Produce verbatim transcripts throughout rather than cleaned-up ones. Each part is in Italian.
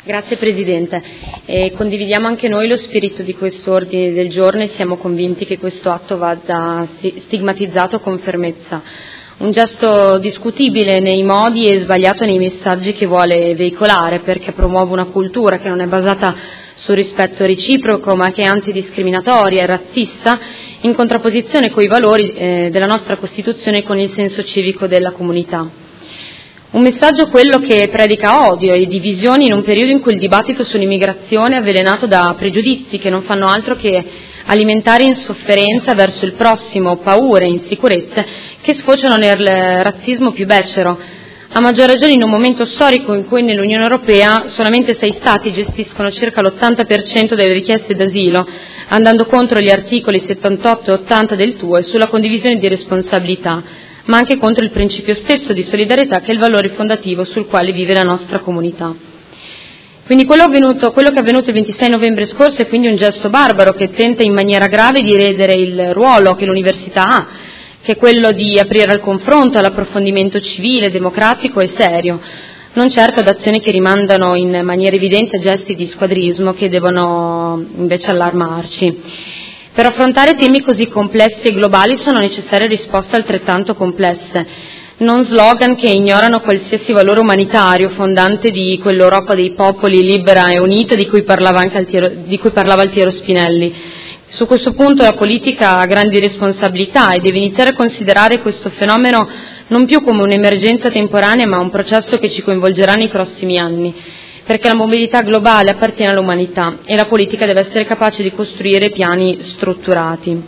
Grazie Presidente. Eh, condividiamo anche noi lo spirito di questo ordine del giorno e siamo convinti che questo atto vada stigmatizzato con fermezza. Un gesto discutibile nei modi e sbagliato nei messaggi che vuole veicolare, perché promuove una cultura che non è basata sul rispetto reciproco ma che è antidiscriminatoria e razzista, in contrapposizione coi valori eh, della nostra Costituzione e con il senso civico della comunità. Un messaggio quello che predica odio e divisioni in un periodo in cui il dibattito sull'immigrazione è avvelenato da pregiudizi che non fanno altro che alimentare insofferenza verso il prossimo, paure e insicurezze che sfociano nel razzismo più becero, a maggior ragione in un momento storico in cui nell'Unione Europea solamente sei Stati gestiscono circa l'ottanta per cento delle richieste d'asilo, andando contro gli articoli settantotto e ottanta del T U E sulla condivisione di responsabilità, ma anche contro il principio stesso di solidarietà che è il valore fondativo sul quale vive la nostra comunità. Quindi quello, avvenuto, quello che è avvenuto il ventisei novembre scorso è quindi un gesto barbaro che tenta in maniera grave di ledere il ruolo che l'università ha, che è quello di aprire al confronto, all'approfondimento civile, democratico e serio, non certo ad azioni che rimandano in maniera evidente a gesti di squadrismo che devono invece allarmarci. Per affrontare temi così complessi e globali sono necessarie risposte altrettanto complesse, non slogan che ignorano qualsiasi valore umanitario fondante di quell'Europa dei popoli libera e unita di cui parlava anche Altiero, di cui parlava Altiero Spinelli. Su questo punto la politica ha grandi responsabilità e deve iniziare a considerare questo fenomeno non più come un'emergenza temporanea ma un processo che ci coinvolgerà nei prossimi anni, perché la mobilità globale appartiene all'umanità e la politica deve essere capace di costruire piani strutturati.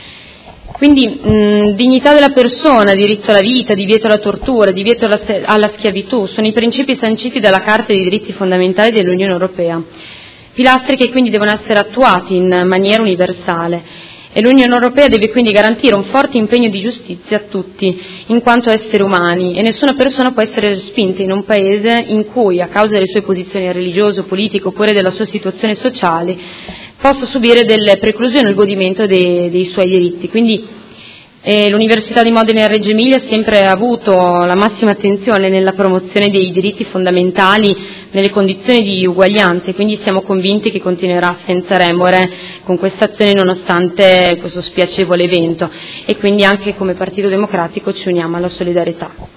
Quindi mh, dignità della persona, diritto alla vita, divieto alla tortura, divieto alla, alla schiavitù sono i principi sanciti dalla Carta dei diritti fondamentali dell'Unione Europea, pilastri che quindi devono essere attuati in maniera universale. E l'Unione Europea deve quindi garantire un forte impegno di giustizia a tutti, in quanto esseri umani, e nessuna persona può essere respinta in un paese in cui, a causa delle sue posizioni religiose, politiche oppure della sua situazione sociale, possa subire delle preclusioni al godimento dei, dei suoi diritti. Quindi eh, l'Università di Modena e Reggio Emilia ha sempre avuto la massima attenzione nella promozione dei diritti fondamentali nelle condizioni di uguaglianza e quindi siamo convinti che continuerà senza remore con questa azione nonostante questo spiacevole evento e quindi anche come Partito Democratico ci uniamo alla solidarietà.